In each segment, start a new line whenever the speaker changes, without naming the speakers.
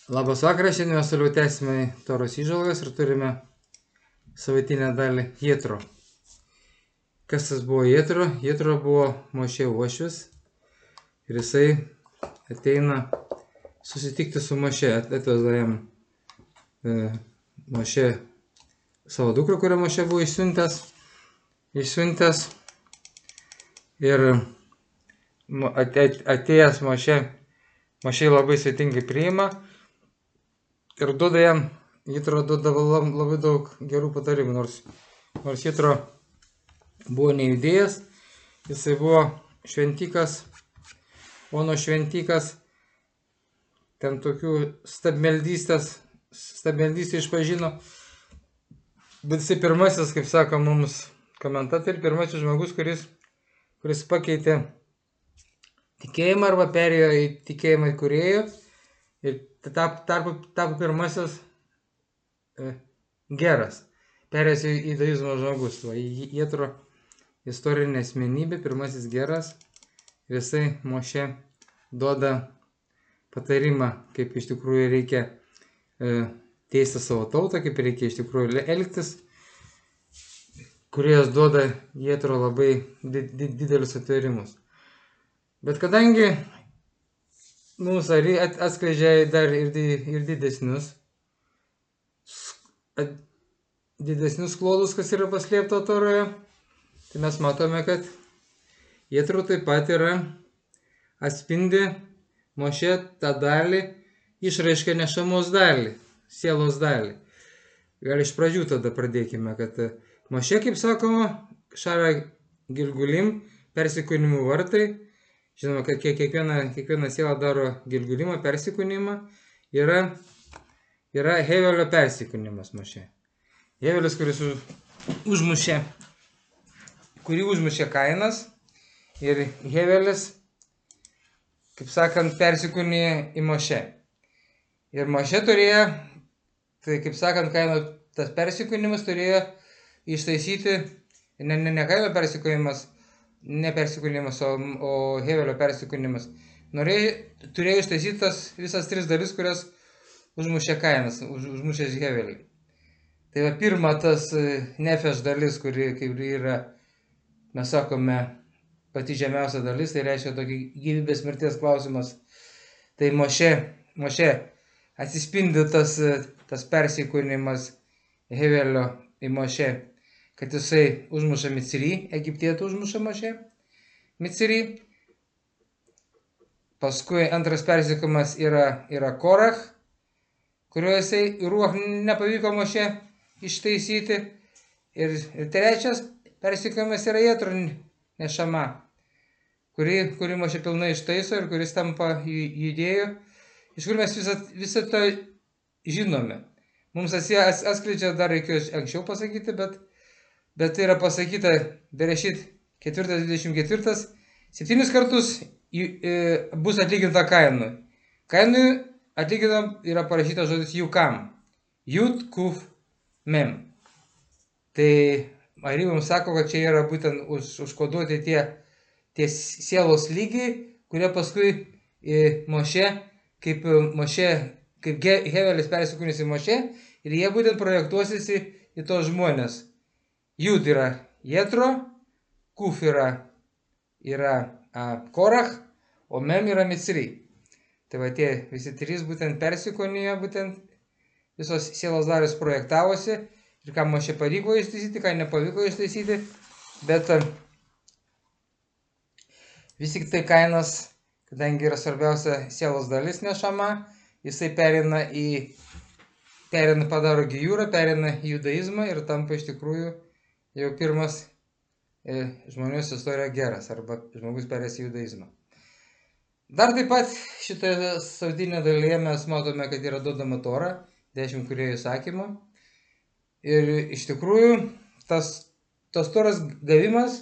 Labas vakaras, šiandien mes toliau tęsime Toros įžvalgas ir turime savaitinę dalį Jetro. Kas tas buvo Jetro? Jetro buvo Mošė uošvis ir jisai ateina susitikti su Mošė, atveda jam Mošė savo dukrą, kurią Mošė buvo išsiuntęs ir atėjęs Mošė labai sveitingai priima. Ir duoda jam, Jetro duodavo labai daug gerų patarimų, nors Jetro buvo nejudėjęs, jisai buvo šventikas, Ono šventikas, ten tokių stabmeldystę išpažino, bet jisai pirmasis, kaip sako mums komentatoriai, pirmasis žmogus, kuris pakeitė tikėjimą arba perėjo į tikėjimą įkūrėjo ir tapo pirmasis geras, perėjęs į judaizmo žmogus. Jetro istorinė asmenybė, pirmasis geras, ir jisai Mošė duoda patarimą, kaip iš tikrųjų reikia teisti savo tautą, kaip reikia iš tikrųjų elgtis, kurie duoda Jetro labai didelius atverimus. Bet kadangi mums atskleidžia dar ir didesnius klodus, kas yra paslėpta Toroje, tai mes matome, kad Jetro taip pat atspindi Mošė tą dalį, išraiškia nešamos dalį, sielos dalį. Gal iš pradžių tada pradėkime, kad Mošė, kaip sakoma, šalia Gilgulim, persikūnimų vartai. Žinoma, kad kiekviena siela daro Gilgulimą, persikūnimą, yra Hevelio persikūnimas Mošė. Hevelis, kurį užmušė Kainas, ir Hevelis, kaip sakant, persikūnė į Mošė. Ir Mošė turėjo, tai kaip sakant, Kaino tas persikūnimas turėjo ištaisyti, ne Kaino persikūnimas, ne persikūnimas, o Hevelio persikūnimas. Turėjo ištaisyti tas visas tris dalis, kurias užmušė Kainas, užmušęs Hevelį. Tai va pirma tas nefeš dalis, kuri kaip yra, mes sakome, pati žemiausia dalis, tai reiškia tokį gyvybės mirties klausimas. Tai Mošė atsispindi tas persikūnimas Hevelio į Mošė, kad jisai užmuša Micrį, Egiptietį užmuša Mošė, Micrį. Paskui antras persikūnimas yra Korach, kurio jisai Ruach nepavyko Mošė ištaisyti. Ir trečias persikūnimas yra Jetro nešama, kuri Mošė pilnai ištaiso ir kuris tampa judėju. Iš kur mes visą to žinome. Mums atskleidžia, dar reikėjo anksčiau pasakyti, bet tai yra pasakyta Berešit 4:24, 7 kartus bus atlyginta Kainui. Kainui atlyginam yra parašytas žodis Jukam. Jud, Kuf, Mem. Tai Ari mums sako, kad čia yra būtent užkoduoti tie sielos lygiai, kurie paskui Mošė, kaip Hevelis persikūnys į Mošė, ir jie būtent projektuosis į tos žmonės. Jud yra Jetro, Kuf yra Korach, o Mem yra Micrį. Tai va tie visi trys būtent persikūnijo, būtent visos sielos dalys projektavosi, ir ką Mošė pavyko ištaisyti, ką nepavyko ištaisyti, bet vis tik tai Kainas, kadangi yra svarbiausia sielos dalis nešama, jisai padaro gijūrą, perina į judaizmą ir tampa iš tikrųjų jau pirmas žmonijos istorijoje geras, arba žmogus perės į judaizmą. Dar taip pat šitoje savaitinėje dalyje mes matome, kad yra duodama Tora, 10 kūrėjų įsakymų. Ir iš tikrųjų tas Toros gavimas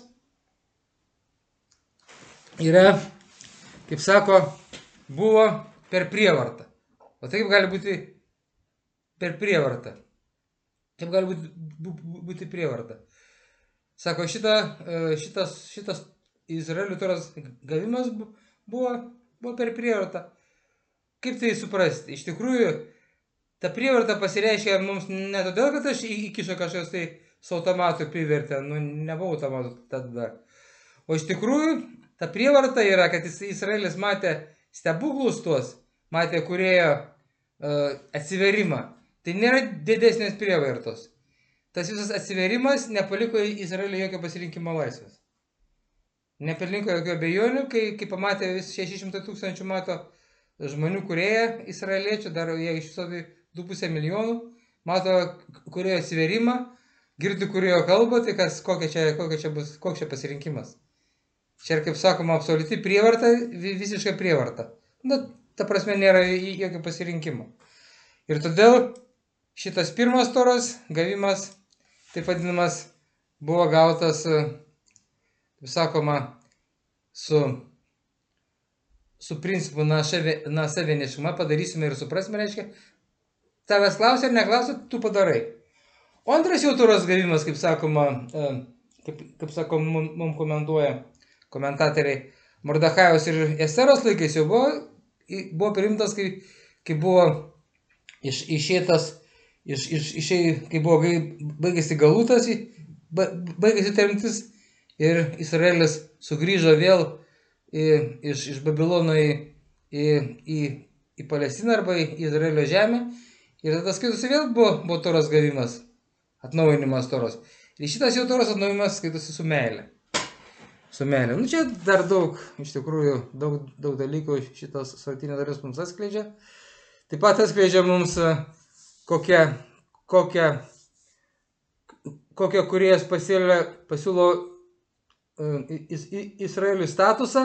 yra, kaip sako, buvo per prievartą. O tai kaip gali būti per prievartą? Kaip gali būti prievarta? Sako, šitas Izraelio Toros gavimas buvo per prievartą. kaip tai suprasti? Iš tikrųjų, ta prievarta pasireiškia mums ne todėl, kad aš įkišo kažkas tai su automatu privertė, nu nebuvau automatu tada. O iš tikrųjų, ta prievarta yra, kad Izraelis matė stebuklus tuos, matė kūrėjo atsiverimą. Tai nėra didesnės prievartos. Tas visas atsiverimas nepaliko Izraelio jokio pasirinkimo laisvės. Nepaliko jokių abejonių, kai pamatė vis 600 000 mato žmonių kūrėją izraeliečių, dar jie iš viso 2,5 milijonų, mato kūrėjo atsiverimą, girdi kūrėjo kalbą, tai koks čia pasirinkimas. Čia, kaip sakoma, absoliuti prievarta, visiškai prievarta. Na, ta prasme, nėra jokio pasirinkimo. Ir todėl šitas pirmas Toros gavimas, taip vadinamas, buvo gautas, kaip sakoma, su principu nasavieniškumą, padarysime ir suprasime, reiškia, tavęs klausia ar neklausia, tu padarai. O antras jau Toros gavimas, kaip sakoma, mums komentuoja komentatoriai, Mordechajaus ir Esteros laikais jau buvo priimtas, kai buvo išėtas, kai buvo baigėsi galutas, baigėsi tremtis ir Izraelis sugrįžo vėl iš Babilono į Palestiną arba į Izraelio žemę. Ir tada skaitosi vėl buvo Toros gavimas, atnaujinimas Toros. Ir šitas jau Toros atnaujinimas skaitosi su meile. Su meile. Nu čia dar daug, iš tikrųjų, daug dalykų šitas šaltinio dalis mums atskleidžia. Taip pat atskleidžia mums, kokią kūrėjas pasiūlo Izraeliui statusą,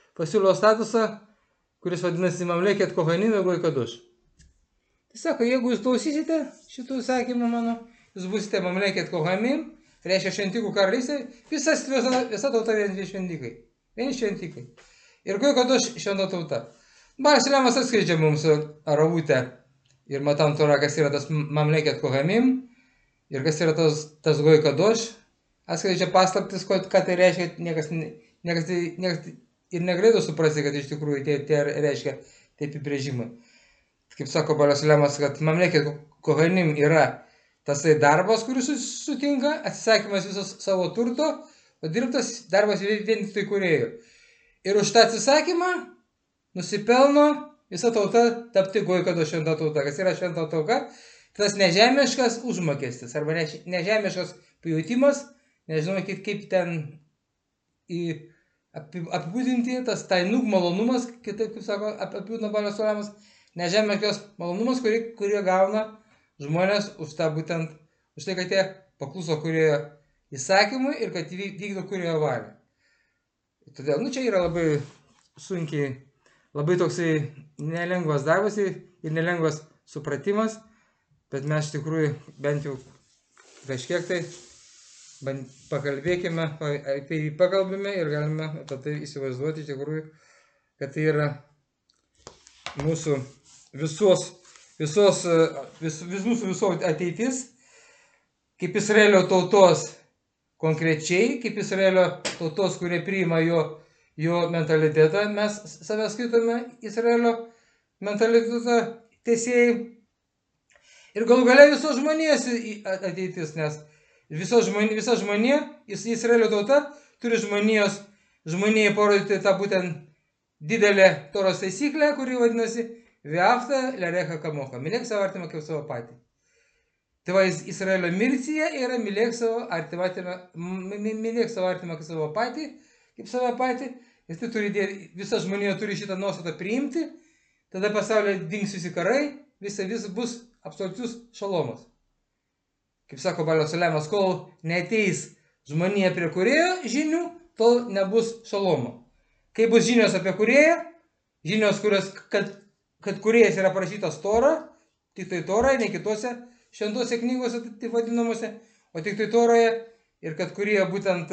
kuris vadinasi Mamleket Kohanim Goi Kadosh. Tai sako, jeigu jūs klausysite šitų sakymų mano, jūs būsite Mamleket Kohanim, reiškia šventikų karalystė, visa tauta vieni šventikai. Ir Goi Kadosh šventa tauta. Baras Lemas atskleidžia mums Aravutę ir Matan Torą, kas yra tas Mamleket Kohanim ir kas yra tas Goi Kadosh. Atskleidžia paslaptis, ką tai reiškia, niekas ir negalėtų suprasti, kad iš tikrųjų tai reiškia tie apibrėžimai. Kaip sako Baras Lemas, kad Mamleket Kohanim yra tasai darbas, kuris sutinka, atsisakymas visos savo turto, o dirbtas darbas vien tik tai kūrėjų. Ir už tą atsisakymą nusipelno visa tauta tapti Goi Kadosh šventa tauta. Kas yra šventa tauta? Tas nežemiškas užmokestis arba nežemiškas pajautimas, nežinau kaip ten apibūdinti, tas tainuk malonumas, kitaip kaip sako, apibūdina Baras Lemas, nežemiškas malonumas, kurį gauna žmonės už tai, kad jie pakluso kūrėjo įsakymui ir kad vykdo kūrėjo valią. Todėl, čia yra labai sunkiai, labai toksai nelengvas darbas ir nelengvas supratimas, bet mes iš tikrųjų bent jau kažkiek tai pakalbėkime, apie jį pakalbime ir galime apie tai įsivaizduoti iš tikrųjų, kad tai yra mūsų visų ateitis, kaip Izraelio tautos konkrečiai, kaip Izraelio tautos, kurie priima jo mentalitetą, mes save skaitome Izraelio mentaliteto teisėjai. Ir galų gale visos žmonijos ateitis, nes visa žmonija, Izraelio tauta, turi žmonijai parodyti tą būtent didelę Toros taisyklę, kuri vadinasi Ve'afta l'recha kamocha. Mylėk savo artimą kaip savo patį. Tai va, Izraelio mircija yra mylėk savo artimą kaip savo patį. Ir tai visa žmonija turi šitą nuostatą priimti. Tada pasaulyje dings visi karai, vis bus absoliutus šalomas. Kaip sako Baras Lemas, kol neateis žmonija prie kūrėjo žinių, tol nebus šalomo. Kai bus žinios apie kūrėją, žinios, kad kūrėjas yra parašytas Torą, tik tai Toroje, ne kitose šventose knygose, taip vadinamuose, o tik tai Toroje, ir kad kūrėjo būtent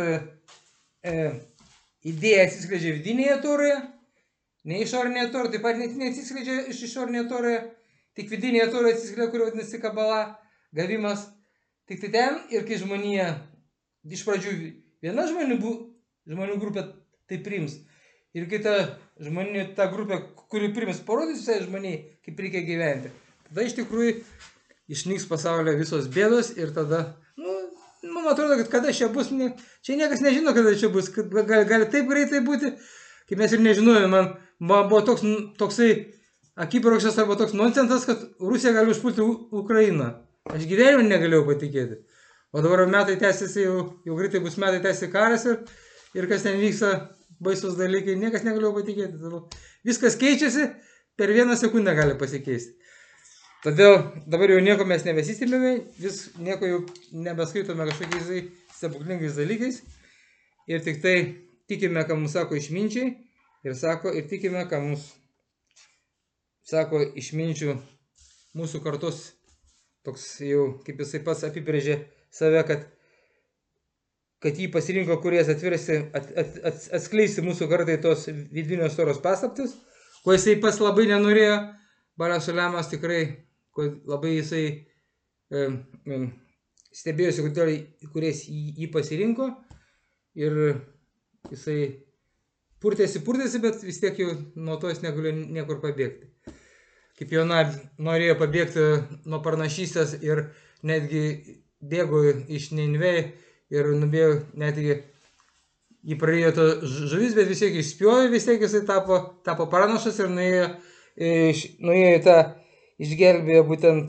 idėja atsiskleidžia vidinėje Toroje, ne išorinėje Toroje, taip pat neatsiskleidžia iš išorinėje Toroje, tik vidinėje Toroje atsiskleidžia, kuri vadinasi Kabala, gavimas. Tik tai ten, ir kai žmonija, iš pradžių viena žmonių grupė tai priims, ir kita žmonių, ta grupė, kuri priims, parodys visai žmoniai, kaip reikia gyventi. Tada iš tikrųjų išnyks pasaulio visos bėdos ir tada, man atrodo, kad kada čia bus, čia niekas nežino, kada čia bus, kad gali taip greitai būti, kaip mes ir nežinojome, man buvo toksai akibrokštas arba toks nonsensas, kad Rusija gali užpulti Ukrainą. Aš gyvenime negalėjau patikėti. O dabar metai tęsiasi, jau greitai bus metai tęsiasi karas ir kas ten vyksta, baisus dalykai, niekas negalėjau patikėti. Viskas keičiasi, per vieną sekundę gali pasikeisti. Todėl dabar jau nieko mes nebesistėmėme, nieko jau nebeskaitome kažkokiais stebuklingais dalykais. Ir tik tai tikime, ką mums sako išminčiai ir tikime, ką mums sako išminčių mūsų kartos, toks jau, kaip jisai pats apibrėžė save, kad jį pasirinko kuriejas atskleisti mūsų kartai tos vidinės toros paslaptis, ko jisai pats labai nenorėjo. Balius Sulemas tikrai labai jisai stebėjosi, kuriais jį pasirinko ir jisai purtėsi, bet vis tiek jau nuo to jis negalėjo niekur pabėgti. Kaip Jona norėjo pabėgti nuo pranašystės ir netgi bėgo iš Ninivė ir nubėjo, netgi jį prarijo to žuvis, bet vis tiek išspjojo, vis tiek jisai tapo pranašas ir nuėjo į tą, išgelbėjo būtent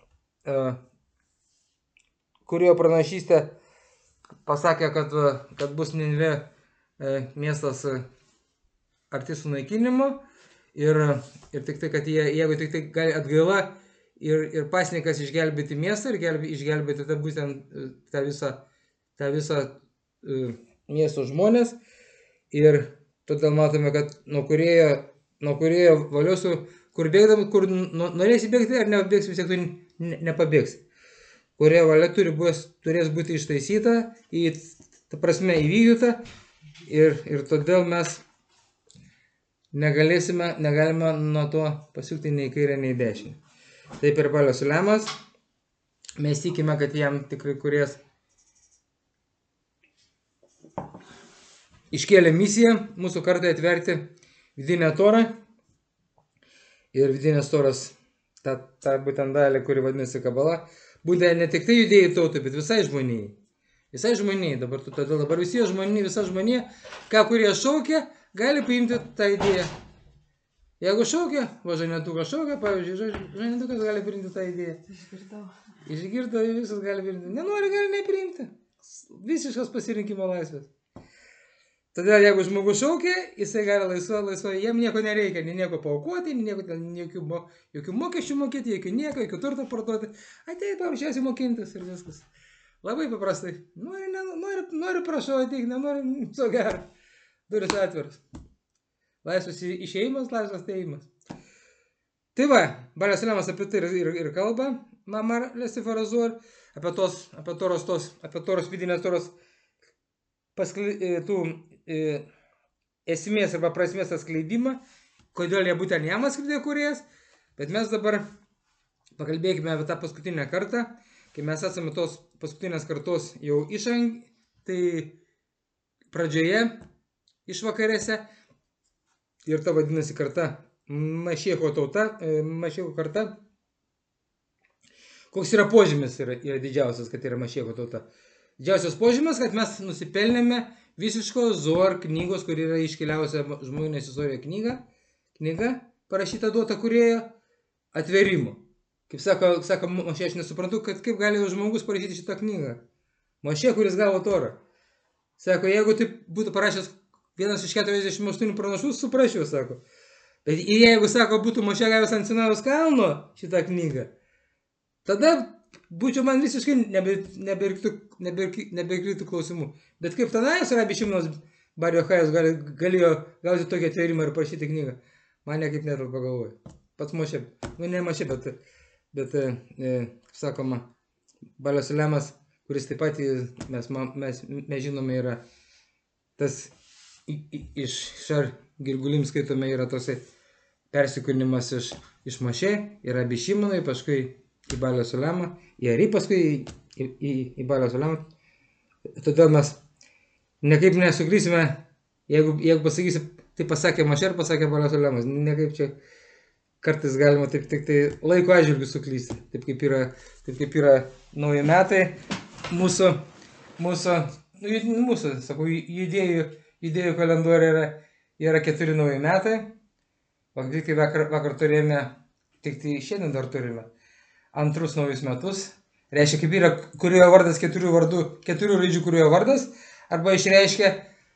kurio pranašystę pasakė, kad bus Ninivė miestas arti sunaikinimo ir tik tai, kad jeigu tik tai gali atgaila ir pasninkas išgelbėti miestą ir išgelbėti būtent tą visą miesto žmonės. Ir todėl matome, kad nuo kūrėjo valios, kur bėgdami, kur norėsi bėgti ar nebėgsi, vis tiek tu nepabėgsi. Kūrėjo valia turės būti ištaisyta, ta prasme įvykdyta ir todėl mes negalime nuo to pasukti nei kairę, nei dešinę. Taip ir Balius Sulemas, mes tikime, kad jam tikrai kūrėjas iškėlė misiją mūsų kartai atverti vidinę torą ir vidinės toros tą būtent dalį, kuri vadinasi Kabala, būtent ne tik tai judėjai tautai, bet visai žmonijai. Visai žmonijai, dabar visa žmonija, ką kurie šaukia, gali paimti tą idėją. Jeigu šaukia, Žanetukas šaukia, pavyzdžiui, Žanetukas gali priimti tą idėją. Išgirdo, visas gali priimti. Nenori, gali nepriimti. Visiškas pasirinkimo laisvės. Todėl, jeigu žmogus šaukia, jisai gali laisvai, jam nieko nereikia, nieko paaukoti, jokių mokesčių mokėti, jokių turto parduoti. Ateik paprasčiausiai mokintis ir viskas. Labai paprastai. Nori prašau ateik, nenori, so gero. Duris atviras. Laisvas išėjimas, laisvas atėjimas. Tai va, Balius Sulemas apie tai ir kalba, Mamar Lesifarazuor, apie toros vidinės toros tų esmės arba prasmės atskleidimą, kodėl jie būtent jam atskleidė kūrėjas, bet mes dabar pakalbėkime apie tą paskutinę kartą, kai mes esame tos paskutinės kartos jau tai pradžioje, išvakarėse, ir ta vadinasi karta, Mašiecho tauta, Mašiecho karta. Koks yra požymis yra didžiausias, kad yra Mašiecho tauta? Didžiausias požymis, kad mes nusipelnėme visiško Zohar knygos, kur yra iškeliausia žmonės istorija knyga parašyta duota kūrėjo atverimo. Kaip sako Mošė, aš nesuprantu, kad kaip gali žmogus parašyti šitą knygą. Mošė, kuris gavo Torą. Sako, jeigu tai būtų parašęs vienas iš 48 pranašų, suprasčiau, sako. Bet jeigu, sako, būtų Mošė gavęs ant Sinajaus kalno šitą knygą, tada būčiau man visiškai nebekritų klausimų. Bet kaip Tanajas Rabi Šimnas Bar Jochajus galėjo gauti tokį atverimą ir parašyti knygą, man niekaip netur pagalvoju. Pats Mošė, ne Mošė, bet sakoma, Balius Sulemas, kuris taip pat mes žinome yra tas iš Šar Gilgulim skaitome yra tosai persikūnimas iš Mošė ir Rabi Šimonui, paskui į Balius Sulemą, į Ari, paskui į Balius Sulemą. Todėl mes nekaip nesuklysime, jeigu pasakysi tai pasakė Mašė ir pasakė Balios Ulemas. Nekaip čia kartais galima taip tik tai laiko atžvilgiu suklysti. Taip kaip yra nauji metai mūsų, sakau, judėjų kalendoriuje yra 4 nauji metai. Kai vakar turėjome, tik tai šiandien dar turime, 2 naujus metus. Reiškia, kaip yra kuriojo vardas 4 raidžių kuriojo vardas, arba išreiškia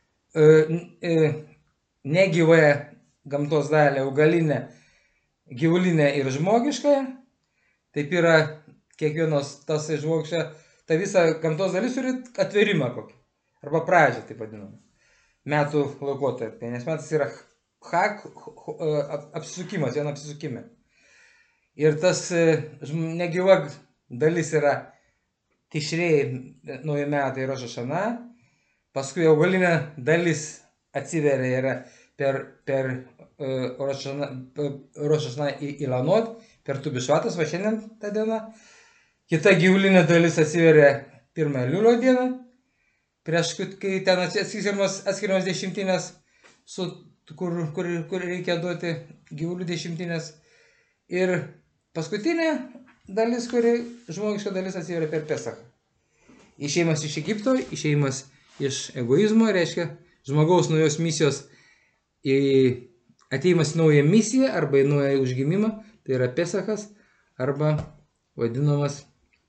negyvąją gamtos dalį, augalinę, gyvulinę ir žmogiškąją. Taip yra kiekvienos tas žmogiška, ta visa gamtos dalis turi atverimą kokį, arba pradžią, taip vadinamą, metų laikotarpį, nes metas yra apsisukimas, viena apsisukime. Ir tas negyva dalis yra Tišrei, nauji metai Roš hašana, paskui augalinė dalis atsiveria yra per Roš hašana Ilanot, per Tubishvatas, va šiandien tą dieną. Kita gyvulinė dalis atsiveria 1 Liulio dieną, prieš kai ten atskiriamos dešimtinės, kur reikia duoti gyvulių dešimtinės. Ir paskutinė dalis, žmogiška dalis atsiveria per Pesachą. Išėjimas iš Egipto, išėjimas iš egoizmo, reiškia žmogaus naujos misijos, atėjimas į naują misiją arba į naują užgimimą, tai yra Pesachas, arba vadinamas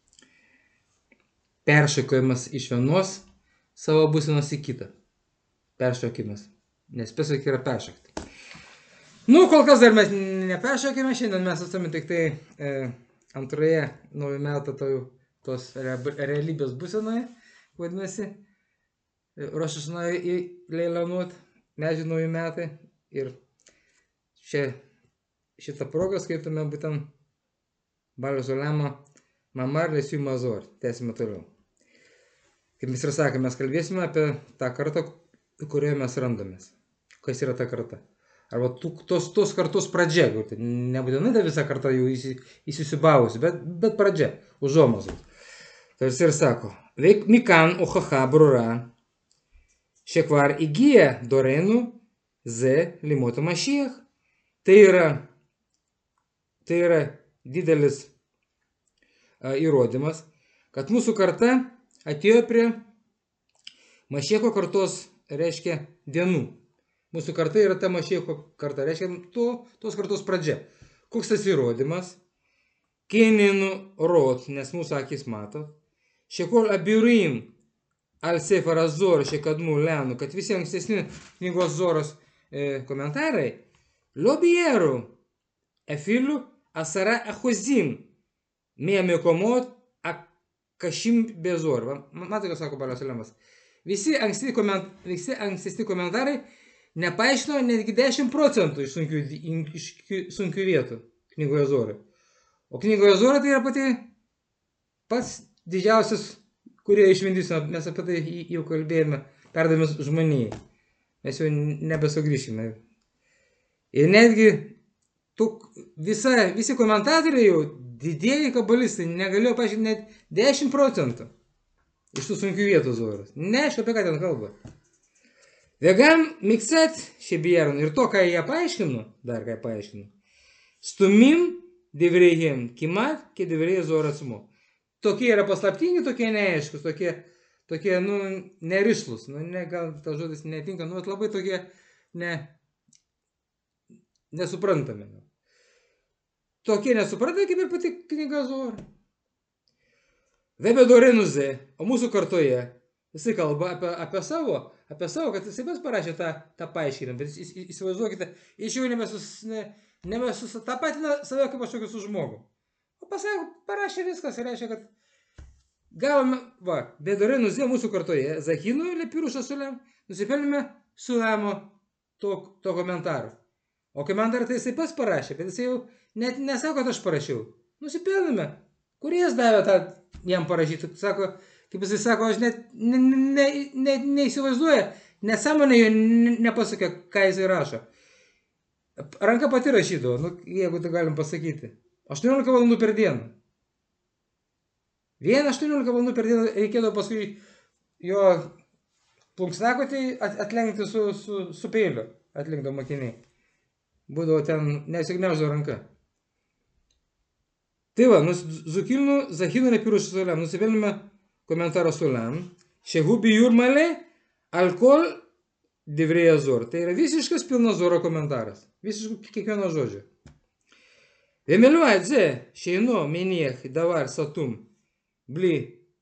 peršokimas iš vienos savo būsenos į kitą. Peršokimas, nes Pesach yra peršokti. Kol kas dar mes neperšokime, šiandien mes esame tik tai antroje naujų metų tos realybės būsenoje, vadinasi, Roš hašana Ilanot, medžių naujų metai. Ir šitą progą skaitome būtent Balios Ulemo Mamar Lesiu Mazor. Tęsime toliau. Kaip mes ir sakėme, mes kalbėsime apie tą kartą, kurioje mes randamės. Kas yra ta karta? Arba tos kartos pradžia, nebūtinai ta visa karta jau įsisiubavusi, bet pradžia, užuomazgos. Tai ir sako, veik mikan ochacha brura, šekvar įgyja dorenu ze limoto Mashiach. Tai yra didelis įrodymas, kad mūsų karta atėjo prie Mašiecho kartos, reiškia, dienų. Mūsų karta yra ta Mašiecho karta, reiškia, tos kartos pradžia. Koks tas įrodymas? Keninu rot, nes mūsų akis mato. Šekol abiurim al sefer azor, šekadmu lenu, kad visi ankstesni knygos Zoros komentarai, lobieru, efilu, asara achuzim, mėmikomot, akashim bezor. Matai, ką sako Balios Ulemas. Visi ankstesni komentarai nepaaiškino netgi 10% iš sunkių vietų knygoje Zorą. O knygoje Zorą tai yra pats didžiausias, kurie išvindysime, mes apie tai jau kalbėjome, perdavimas žmonijai. Mes jau nebesugrįšime. Ir netgi visi komentatoriai jau, didieji kabalistai, negalėjo paaiškinti net 10% iš tų sunkių vietų Zoros. Neaišku, apie ką ten kalba. Vegam mikset šebieron. Ir to, ką jie paaiškino, stumim devreihem kimat, kai devrei Zoro atsmu. Tokie yra paslaptingi, tokie neaiškus, tokie nerišlus. Gal tas žodis netinka, labai tokie nesuprantami. Tokie nesuprantami, kaip ir pati knyga Zoro. Vebedorenuze, o mūsų kartoje jisai kalba apie savo, kad jisai pats parašė tą paaiškinimą, bet įsivaizduokite, iš jau nebesusitapatina save kaip kažkokį su žmogu. O parašė viskas ir reiškia, kad gavome, Vedorenuze mūsų kartoje, Zachinu Lepirušą Sulem, nusipelnėme Sulemo to komentarų. O komentarą tai jisai pats parašė, bet jisai jau net nesako, kad aš parašiau. Nusipelnėme. Kuris davė tą jam parašyti? Sako, kaip jisai sako, aš net neįsivaizduoju, nesąmonė jo nepasakė, ką jisai rašo. Ranka pati rašydavo, jeigu tai galim pasakyti. 18 valandų per dieną. Vien 18 valandų per dieną reikėdavo paskui jo plunksnakotį atlenkti su peiliu. atlinkdavo mokiniai. Būdavo ten, nesigniauždavo ranka. Tai va, Zukilnu, Zahinu nepirušu Solem, nusipelnime komentarą Solem, Šehu bijur male, alkol divrėja zor. Tai yra visiškas pilnas zoro komentaras. Visiškai kiekvieno žodžio. Vėmeliuoja dze, šeinu, meniech, davar, satum, bli,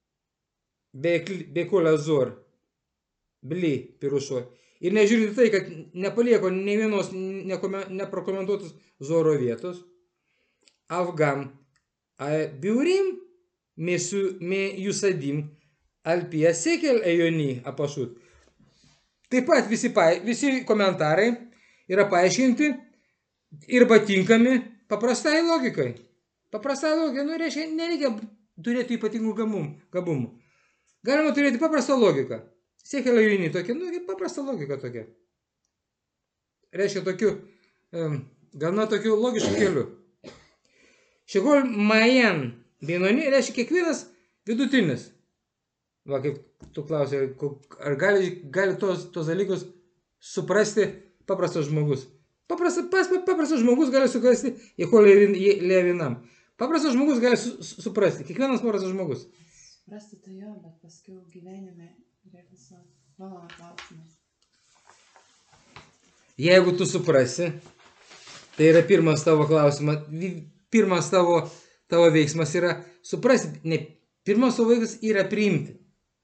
bekolė zor, bli, pirušo. Ir nežiūrint tai, kad nepalieko nei vienos neprokomentuotos zoro vietos, Avgam, biurim, me jusadim, alpija sekel ejoni apašut. Taip pat visi komentarai yra paaiškinti ir patinkami paprastai logikai. Paprastai logika, reiškia, nereikia turėti ypatingų gabumų. Galima turėti paprastą logiką. Sekel ejoni tokia, paprasta logika tokia. Reiškia gana tokiu logišku keliu. Šegol majan vienoni reiškia kiekvienas vidutinis. Va, kaip tu klausai, ar gali tos dalykus suprasti paprastas žmogus. Paprastas žmogus gali suprasti, jeigu levinam. Paprastas žmogus gali suprasti, kiekvienas paprastas žmogus.
Suprasti tai jo, bet paskui gyvenime yra visas mano klausimas.
Jeigu tu suprasi, tai yra pirmas tavo klausimas. Pirmas tavo veiksmas yra suprasti, ne pirmas tavo veiksmas yra priimti.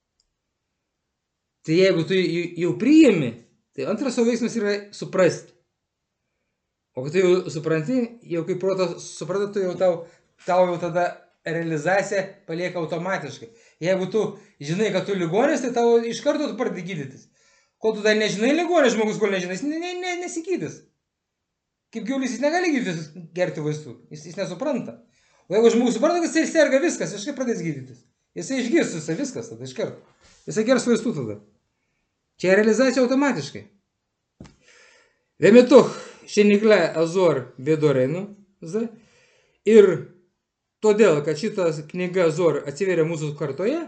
Tai jeigu tu jau priimi, tai antras tavo veiksmas yra suprasti. O kai tu jau supranti, jau kaip protas supranta, tu jau tau jau tada realizacija palieka automatiškai. Jeigu tu žinai, kad tu ligonis, tai tau iš karto tu pradedi gydytis. Kol tu dar nežinai ligonis, žmogus, kol nežinai, jis nesigydys. Kaip gyvulys, jis negali gydytis, gerti vaistų, jis nesupranta. O jeigu žmogus supranta, kad jis serga viskas, iš kaip pradės gydytis. Jisai išgirs viskas tada iš karto. Jisai gers vaistų tada. Čia realizacija automatiškai. Vėmituch šenikle azor bėdorenu. Ir todėl, kad šitas knyga Zor atsiveria mūsų kartoje,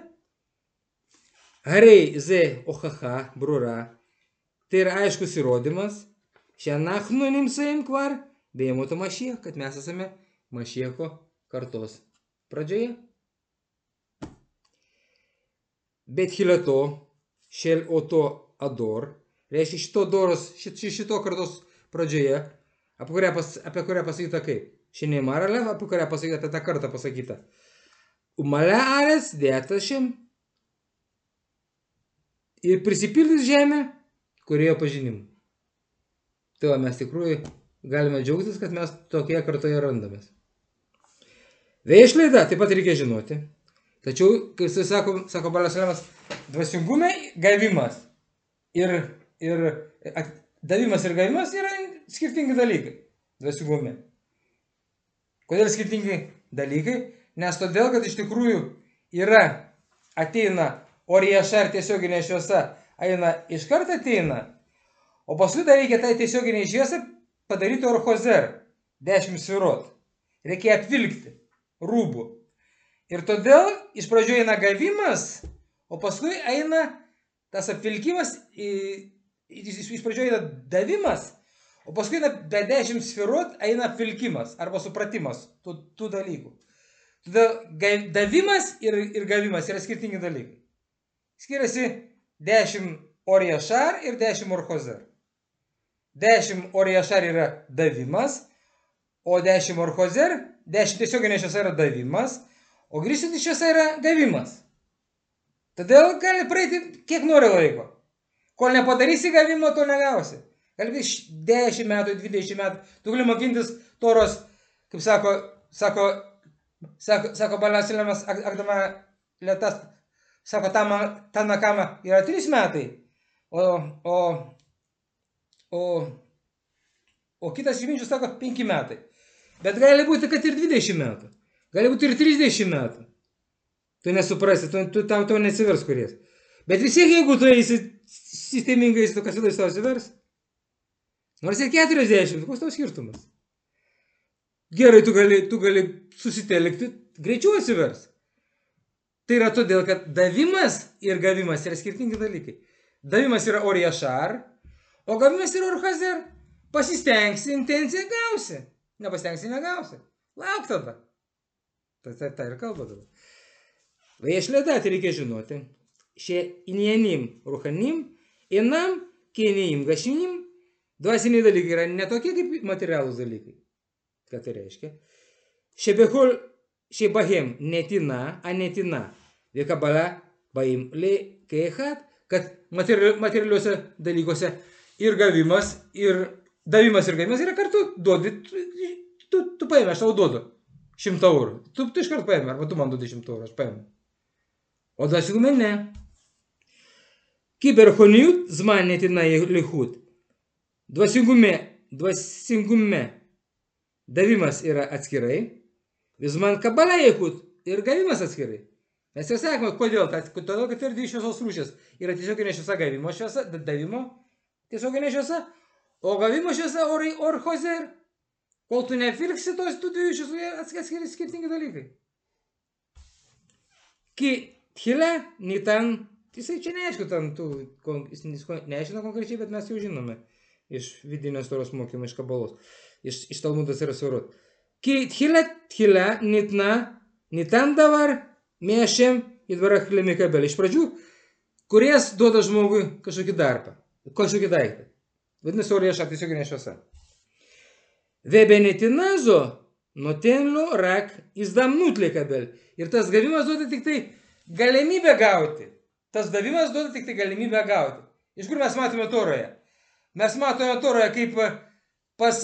harei ze ohaha brura, tai yra aiškus įrodymas, Šianachnu nimsaim kvar, bėjimuto Mašiech, kad mes esame Mašiecho kartos pradžioje. Bet hileto, šel oto ador, reiškia šito kartos pradžioje, apie kurią pasakyta kaip. Šiandien maralev, apie kurią pasakyta, apie tą kartą pasakyta. Umale arės dėtašim ir prisipildys žemę, kurioje pažinimu. Tai va, mes tikrųjų galime džiaugtis, kad mes tokie kartoje randamės. Vėšlaida taip pat reikia žinoti. Tačiau, kaip jis sako Balios Lemas, dvasingume gavimas ir davimas ir gavimas yra skirtingi dalykai. Dvasingume. Kodėl skirtingi dalykai? Nes todėl, kad iš tikrųjų ateina oriešar tiesioginė šviesa, iškart ateina. O paskui dar reikia tai tiesioginį šviesą padaryti orhozer, 10 svirot. Reikia apvilkti rūbų. Ir todėl iš pradžių eina gavimas, o paskui eina tas apvilkimas, iš pradžių eina davimas, o paskui be 10 svirot eina apvilkimas arba supratimas tų dalykų. Todėl davimas ir gavimas yra skirtingi dalykai. Skiriasi 10 oriešar ir 10 orhozer. 10 oriešar yra davimas, o 10 orhozer, 10 tiesioginė šviesa yra davimas, o grįžtanti šviesa yra gavimas. Todėl gali praeiti kiek nori laiko. Kol nepadarysi gavimo, to negausi. Gali 10 metų, 20 metų. Tu gali mokintis toros, kaip sako Balios Lemas, akdama lėtas, sako Tanakama yra 3 metai, o kitas išminčius sako 5 metai. Bet gali būti, kad ir 20 metų. Gali būti ir 30 metų. Tu nesuprasi, tau nesivers kuries. Bet vis tiek, jeigu tu eisi sistemingai, tu kas tau atsivers. Nors ir 40, koks tau skirtumas? Gerai, tu gali susitelkti, greičiau atsivers. Tai yra todėl, kad davimas ir gavimas yra skirtingi dalykai. Davimas yra oriešar, O gavimas yra orchazer. Pasistengsi, intenciją gausi. Nepasistengsi, negausi. Lauk tada. Tai ir kalba dabar. ויש לדעת, reikia žinoti, שעניינים רוחניים אינם כעניינים גשמיים, dvasiniai dalykai yra ne tokie kaip materialūs dalykai. Ką tai reiškia? שבהם נתינה, הנתינה וקבלה באים כאחד, kad materialiuose dalykuose ir gavimas, ir davimas ir gavimas yra kartu. Duodi, tu paėmė, aš tau duodu 100 eurų. Tu iškart paėmė, arba tu man duodi 100 eurų, aš paėmė. O dvasingume ne. Kiberchonijut zman netina lichut. Dvasingume davimas yra atskirai, zman kabala lichut ir gavimas atskirai. Mes jau sakome, kodėl? Todėl, kad yra dvi šviesos rūšės. Yra tiesioginė šviesa gavimo šviesa, davimo tiesioginė šviesa, o gavimo šviesa orchozer. Kol tu nepirksi tos tų dviejų šviesų, atskiri skirtingi dalykai. Ki tchila, nitan, jisai čia neaišku, jis neaiškina konkrečiai, bet mes jau žinome iš vidinės toros mokymo, iš kabalos, iš Talmudas yra svarot. Ki tchila, nitan davar, mėšėm įdvarach lemikabel. Iš pradžių, kuries duoda žmogui kažkokį darbą, kažkokį daiktą. Vadinasi, orieša tiesioginė šviesa. Vebenetinazo notenlo rak izdamnut likabel. Ir tas gavimas duoda tik tai galimybę gauti. Tas davimas duoda tik tai galimybę gauti. Iš kur mes matome Toroje? Mes matome Toroje, kaip pas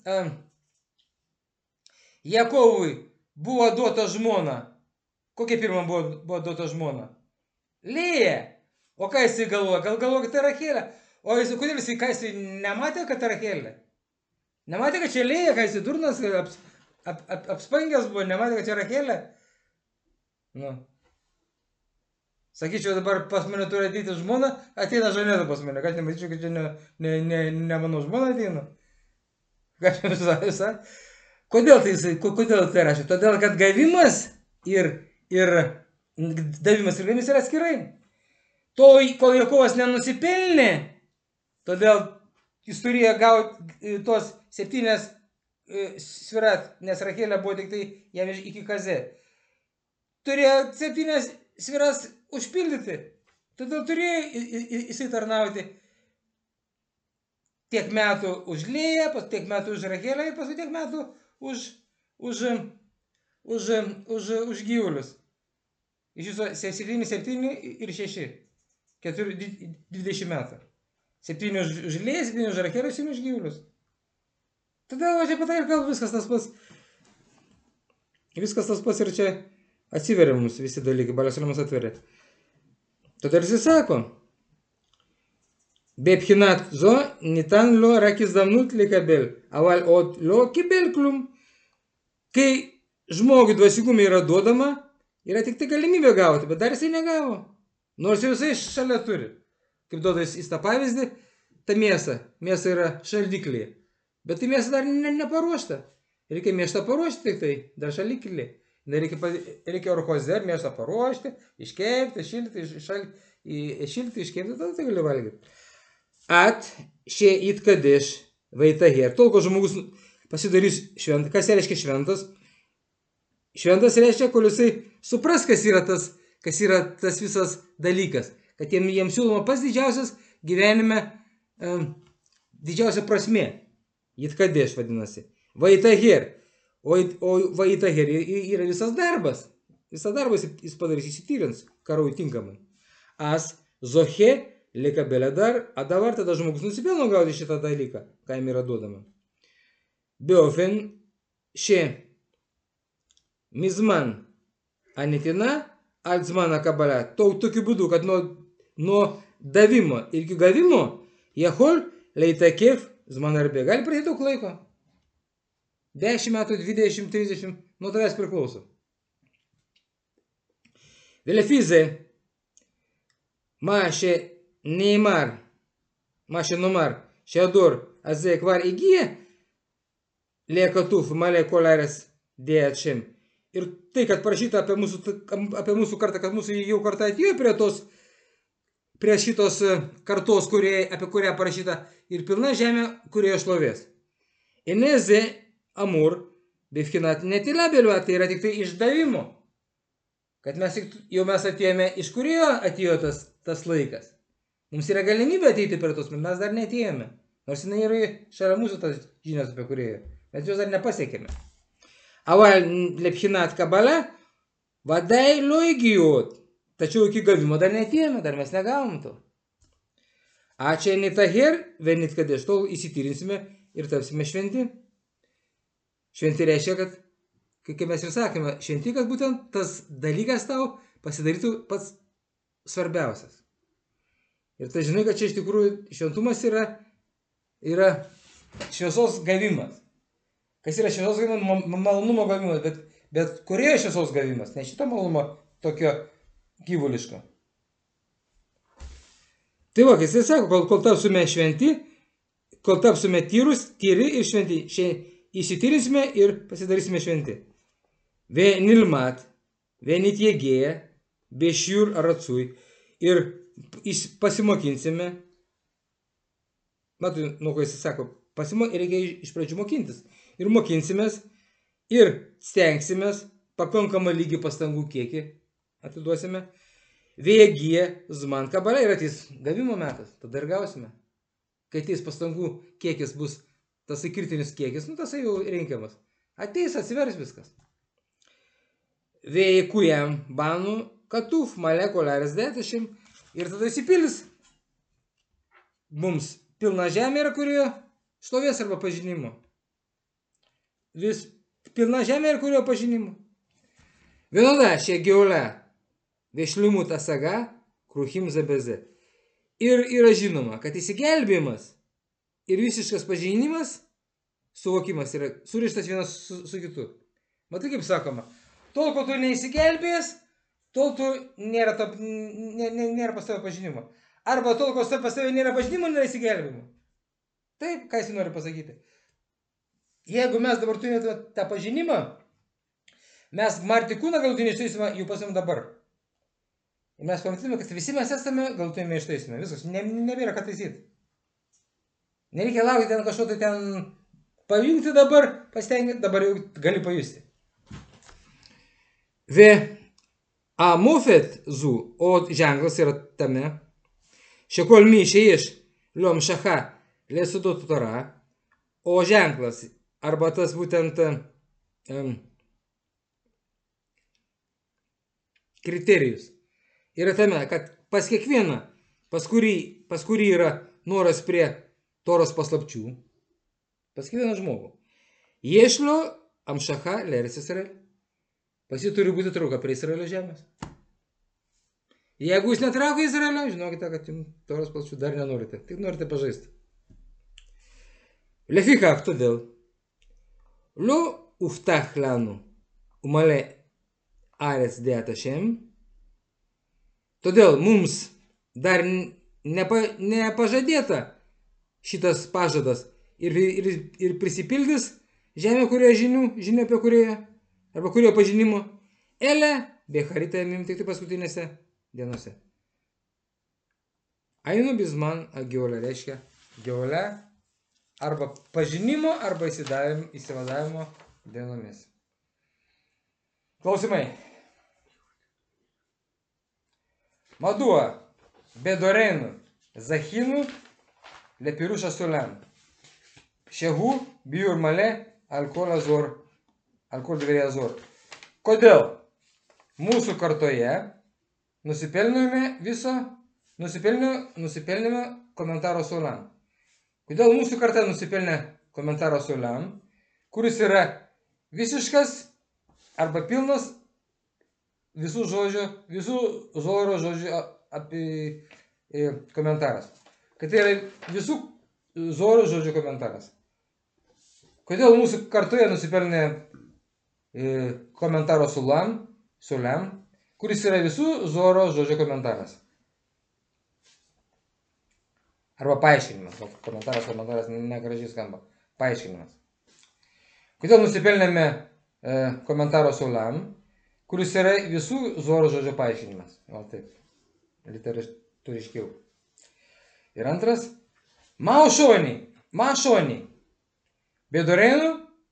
Jakovui buvo duota žmona. Kokia pirma buvo duota žmona? Lėja. O ką jisai galvoja? Gal galvoja, kad tai Rachelė? O kodėl jisai, ką jisai nematė, kad tai Rachelė? Nematė, kad čia Lėja, ką jisai durnas, apspangęs buvo, nematė, kad čia Rachelė? Nu. Sakyčiau, dabar pas mane turi ateiti žmona, ateina Žaneta pas mane. Ką aš nematyčiau, kad čia ne mano žmona ateina? Ką aš visai? Kodėl tai rašė? Todėl, kad gavimas ir davimas ir gavimas yra atskirai. Kol Jakovas nenusipelnė, todėl jis turėjo gauti tos 7 svirat, nes Rachelė buvo tik tai jam iki kazė. Turėjo 7 sviras užpildyti, todėl turėjo jisai tarnauti tiek metų už Lėją, tiek metų už Rachelę ir paskui tiek metų už gyvulius. Iš viso 7 ir 6. 20 metų. 7 už Lėją, 7 už Rachelę, 7 už gyvulius. Tada aš apie tai ir kalbu, viskas tas pats. Viskas tas pats ir čia atsiveria mums visi dalykai, Balios Alimas atveria. Todėl jis sako, Bepchinat zo nitan lo rak izdamnut likabel, aval od lo kibel klum. Kai žmogui dvasingume yra duodama, yra tik tai galimybė gauti, bet dar jisai negavo. Nors jau jisai šalia turi. Kaip duoda jis tą pavyzdį, ta mėsa yra šaldiklyje. Bet tai mėsa dar neparuošta. Reikia mėsą paruošti tik tai, dar šaldiklyje. Reikia orchozer mėsą paruošti, iškepti, šilti, iškepti, tada tai gali valgyti. At šie itkadeš vaitaher. Tol, kol žmogus pasidarys šventas. Kas reiškia šventas? Šventas reiškia, kol jisai supras, kas yra tas visas dalykas. Kad jiems siūloma pas didžiausias gyvenime, didžiausia prasmė. Itkadeš vadinasi. Vaitaher. O vaitaher yra visas darbas. Visas darbas jis padarys, įsityrins karui tinkamai. As zohe likabelė dar, o dabar tada žmogus nusipelno gauti šitą dalyką, ką jam yra duodama. Beofen še mizman anetina altzmana kabala. Tokiu būdu, kad nuo davimo ir iki gavimo jehol leitakef zman arbė. Gali praeiti daug laiko. 10 metų, 20, 30, nuo tavęs priklauso. Vėliafize ma še neimar, ma še numar, še ador, azė kvar įgyja, liekatuf, malė kolarės dėja šim. Ir tai, kad parašyta apie mūsų kartą, kad mūsų jau kartą atėjo prie tos prie šitos kartos, apie kurią parašyta, ir pilna žemė, kurioje šlovės. Ineze amur, bifkinat netila beliuot, tai yra tik tai išdavimo. Kad mes atėjome, iš kurio atėjo tas laikas. Mums yra galimybė ateiti per tos, bet mes dar neatėjome. Nors jinai yra šalia mūsų tas žinios apie kurioje. Bet jos dar nepasiekėme. Aval lephinat kabala, vadai loigijot. Tačiau iki gavimo dar neatėjome, dar mes negavom to. Ačiū nitaher, venit kadeš, tol įsityrinsime ir tapsime šventi. Šventi reiškia, kad, kaip mes ir sakėme, šventi, kad būtent tas dalykas tau pasidarytų pats svarbiausias. Ir tai žinai, kad čia iš tikrųjų šventumas yra šviesos gavimas. Kas yra šviesos gavimas? Malonumo gavimas, bet kurioje šviesos gavimas? Ne šito malonumo tokio gyvuliško. Tai va, jisai sako, kol tapsime šventi, kol tapsime tyri ir šventi, įsityrinsime ir pasidarysime šventi. Ve nilmat, ve nitjegėja, be šiur aratsui ir pasimokinsime. Matai, nuo ko jisai sako, reikia iš pradžių mokintis. Ir mokinsimės, ir stengsimės, pakankamą lygį pastangų kiekį atiduosime. Vėgyje zman kabala ir ateis gavimo metas, tada ir gausime. Kai ateis pastangų kiekis bus tas kritinis kiekis, tas jau rinkiamas. Ateis, atsivers viskas. Vėjkujam banu katuf malekolaris dėtašim ir tada įsipildys. Mums pilna žemė yra, kurioje šlovės arba pažinimo. Vis pilna žemė yra, kurioje pažinimo. Vienoda šie geolė, vešliumų tasaga, kruhim zabeze. Ir yra žinoma, kad įsigelbėjimas ir visiškas pažinimas, suvokimas yra surištas vienas su kitu. Matai, kaip sakoma, tol, kol tu neįsigelbėjęs, tol tu nėra pas tavę pažinimo. Arba tol, kol pas tavę nėra pažinimo, nėra įsigelbėjimo. Taip, ką jis nori pasakyti. Jeigu mes dabar turime tą pažinimą, mes Marti kūną galutinį ištaisymą jau pasim dabar. Ir mes pamatytume, kad visi mes esame galutinį ištaisymą. Viskas, nebėra ką taisyti. Nereikia laukti ten kažko tai ten pajungti dabar, pasitengti, dabar jau gali pajusti. Ve amufet zu, o ženklas yra tame, šekol myšė iš liom šacha lėsudotų tara, o ženklas arba tas būtent kriterijus yra tame, kad pas kiekvieną, pas kurį yra noras prie Toros paslapčių, pas kiekvieną žmogų, ješlo amšacha leris Izraelį. Pas jį turi būti trauka prie Izraelio žemės. Jeigu jūs netraukia Izraelio, žinokite, kad jums Toros paslapčių dar nenorite, tik norite pažaisti. Lefikach todėl, lo uftach lanu umale arets dėta šem, todėl mums dar nepažadėta šitas pažadas ir prisipildys žemė, kurioje žinių apie kurioje, arba kurio pažinimo, ele, becharita mim, tik tai paskutinėse dienose. Ainu bizman geolė reiškia geolė arba pažinimo, arba įsivadavimo dienomis. Klausimai. Maduo bedorenu zachinu lepiruša sulen. Šehu biur male alkol dverė azor. Kodėl mūsų kartoje nusipelnėme komentaro sulam? Kodėl mūsų karta nusipelnė komentaro sulam, kuris yra visiškas arba pilnas visų Zoro žodžių apie komentaras. Kad tai yra visų Zoro žodžių komentaras. Kodėl mūsų kartoje nusipelnė komentaro sulam, kuris yra visų Zoro žodžių komentaras. Arba paaiškinimas. Komentaras negražiai skamba. Paaiškinimas. Kodėl nusipelnėme komentaro sulam, kuris yra visų Zoro žodžio paaiškinimas. O taip, turiškiau. Ir antras, man šoniai, bedoreinu,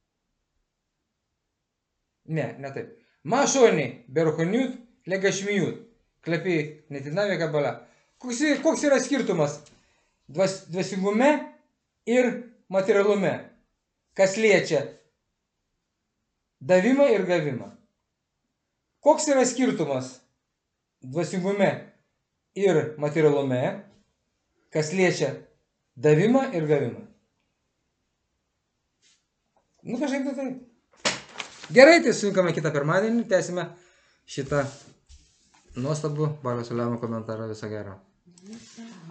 ne taip, man šoniai, berухoniut, legashmijut, klepi netinavė kabala. Koks yra skirtumas dvasingume ir materialume, kas liečia davimą ir gavimą? Koks yra skirtumas dvasingume ir materialume, kas liečia davimą ir gavimą? Nu, kažkaip tai taip. Gerai, tai sutinkame kitą pirmadienį, tęsime šitą nuostabų Balio Saliamo komentarą. Viso gero.